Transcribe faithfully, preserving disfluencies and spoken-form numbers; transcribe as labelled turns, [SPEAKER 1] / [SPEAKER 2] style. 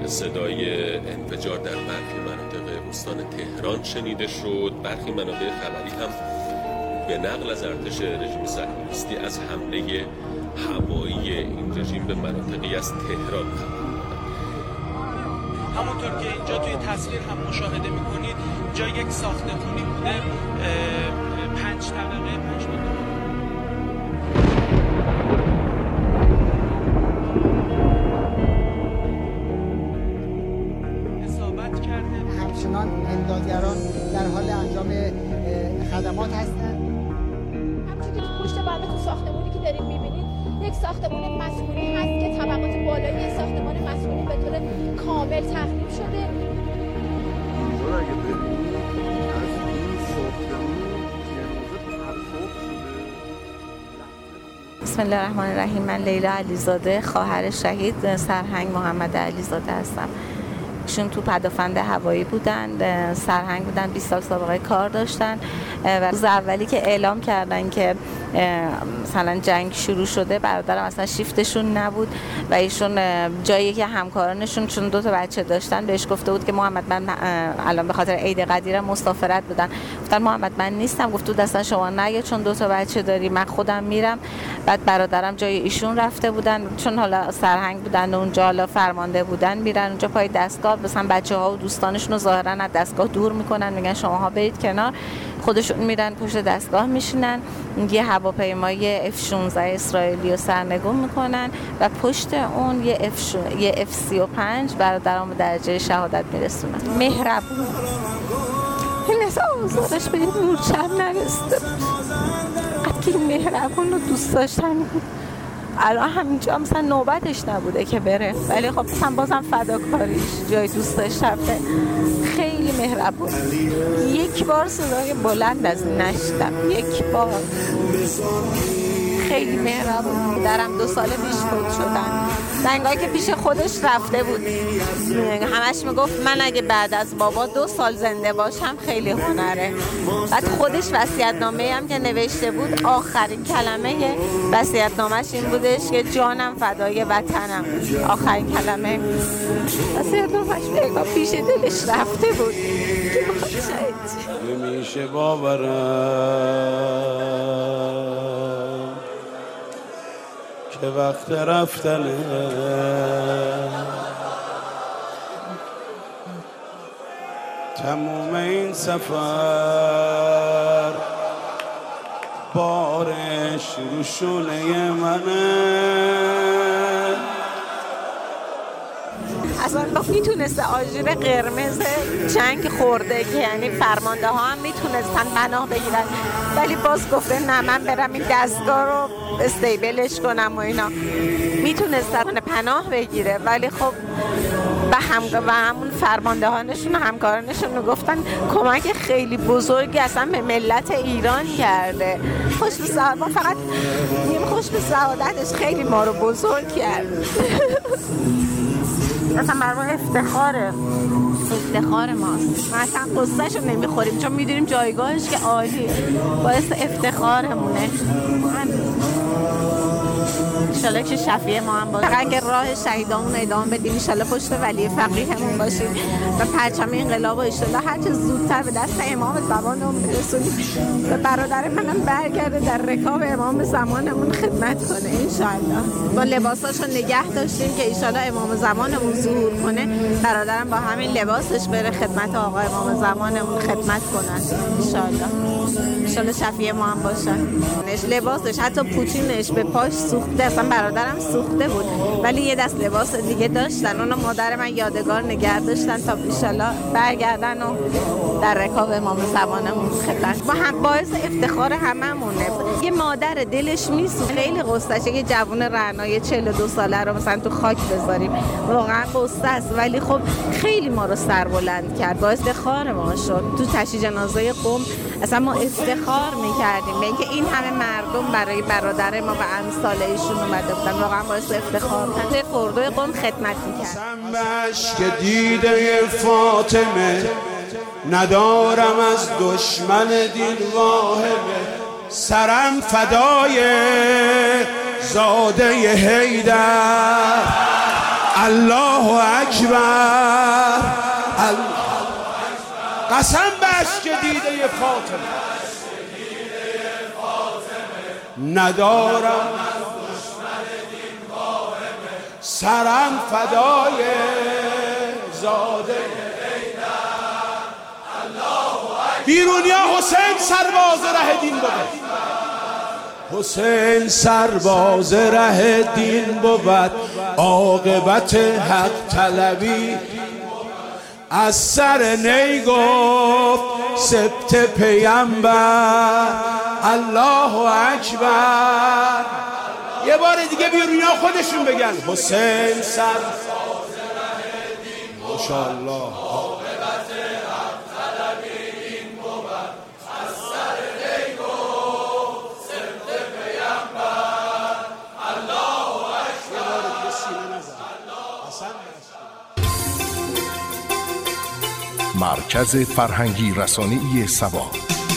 [SPEAKER 1] صدای انفجار در برخی مناطق استان تهران شنیده شد. برخی منابع خبری هم به نقل از ارتش رژیم صهیونیستی از حمله هوایی این رژیم به مناطقی از تهران خبر دادند.
[SPEAKER 2] همونطور که اینجا توی تصویر هم مشاهده می‌کنید جا یک ساختمانی بوده پنج طبقه پنج طبقه اصابت کرده.
[SPEAKER 3] همچنان امدادگران در حال انجام خدمات هستند.
[SPEAKER 4] همچنین که پشت بنده تو ساختمانی که دارید می‌بینید یک ساختمان مسکونی هست که طبقات بالایی ساختمان مسکونی به طور کامل تخریب شده.
[SPEAKER 5] اینجا اگه ببینید از این ساختمون جنازه پرتاب شده.
[SPEAKER 6] بسم الله الرحمن الرحیم. من لیلا علیزاده، خواهر شهید سرهنگ محمد علیزاده هستم. ایشون تو پدافند هوایی بودن، سرهنگ بودن، بیست سال سابقه کار داشتن و روز اولی که اعلام کردن که مثلا جنگ شروع شده، برادرم اصلا شیفتشون نبود و ایشون جایی که همکارانشون چون دو تا بچه داشتن بهش گفته بود که محمد من الان به خاطر عید قدیر مسافرت بودن. گفتن محمد من نیستم. گفت تو دست شما نگه چون دو تا بچه داری، من خودم میرم. بعد برادرم جای ایشون رفته بودن، چون حالا سرهنگ بودن و اونجا حالا فرمانده بودن، میرن اونجا پای دستگاه، مثلا بچه‌ها و دوستانشون رو ظاهرا از دستگاه دور میکنن، میگن شماها برید کنار، خودشون میرن پشت دستگاه میشینن، یه هواپیمای اف شانزده اسرائیلی رو سرنگون میکنن و پشت اون یه اف یه اف سی و پنج برادرام به درجه شهادت میرسونن. مهربون، این اصلا آزارش به این مورچم نرسیده بود. قد که مهربون رو دوست داشتن بود. الان همینجا مثلا نوبتش نبوده که بره، ولی خب مثلا بازم فداکاریش جای دوست داشت رفته. خیلی مهربون. یک بار صدای بلند از این نشیدم، یک بار. خیلی مهربون. درم دو ساله پیش فوت شدن. دنگایی که پیش خودش رفته بود همش میگفت من اگه بعد از بابا دو سال زنده باشم خیلی هنره. بعد خودش وصیت‌نامه هم که نوشته بود، آخرین کلمه وصیت‌نامه‌اش این بودش که جانم فدای وطنم. آخرین کلمه وصیت‌نامه‌اش بگاه پیش دلش رفته بود که بخواد شهید.
[SPEAKER 7] نمیشه باورم که وقت رفتنه تموم این سفر بارش رو شونه منه.
[SPEAKER 6] اصلا میتونسته آژیر قرمز جنگ خورده که یعنی فرمانده ها هم میتونستن پناه بگیرن، ولی باز گفته نه من برم این دستگاه رو استیبلش کنم و اینا. میتونستن پناه بگیره، ولی خب به هم و همون فرمانده هانشون و همکارانشون رو گفتن کمک خیلی بزرگی اصلا به ملت ایران کرده. خوش به سعادت، ما فقط نیم خوش به سعادتش، خیلی ما رو بزرگ کرد. اصلا برای ما افتخاره، افتخار ماست. ما اصلا قصه‌شو نمیخوریم چون میدونیم جایگاهش که عالی، باعث افتخارمونه. انشالله که شفیع ما هم باشه. اگه راه شهیدامون ادامه بدیم، انشالله پشت ولی فقیهمون باشیم و پرچم انقلاب و انشالله هر چه زودتر به دست امام زمانمون برسونیم و برادر منم برگرده در رکاب امام زمانمون خدمت کنه انشالله. با لباساشو نگه داشتیم که انشالله امام زمانمون ظهور کنه، برادرم با همین لباسش بره خدمت آقا امام زمانمون خدمت کنه انشالله. انشالله شفیع ما هم باشن. لباسش حتی پوتینش به پاش سوخته، اصلا برادرم سوخته بود ولی یه دست لباس دیگه داشتن، اونو مادر من یادگار نگه داشتن تا انشالله برگردن و در رکاب امام زمانمون خدمت. ما هم باعث افتخار هممونه. یه مادر دلش میسوزه، خیلی قصه‌شه یه جوون رعنای چهل و دو ساله رو مثلا تو خاک بذاریم، واقعا قصه است، ولی خب خیلی ما رو سربلند کرد، باعث افتخار ما شد. تو تشییع جنازه قم اصلا ما افتخار میکردیم به اینکه این همه مردم برای برادر ما و امثال ایشون اومده بودن، واقعا باعث افتخار بود. فردوی قم خدمت میکرد.
[SPEAKER 7] که دیده فاطمه ندارم از دشمن دین واهمه، سرم فدای زاده حیدر الله اکبر. قسم به اشک دیده فاطمه ندارم سرم فدای زاده. بیرونیا حسین سرباز ره دین بود، حسین سرباز ره دین بود، عاقبت حق طلبی از سر نی گفت سبت پیامبر. الله اکبر. یه بار دیگه بیرونیا خودشون بگن حسین سرباز ره دین، ماشاءالله، عاقبت حق طلبی این بود، از سر نی گفت سبت پیامبر. الله اکبر. یه بار دیگه سینه نزن.
[SPEAKER 8] مرکز فرهنگی رسانه‌ای سبا.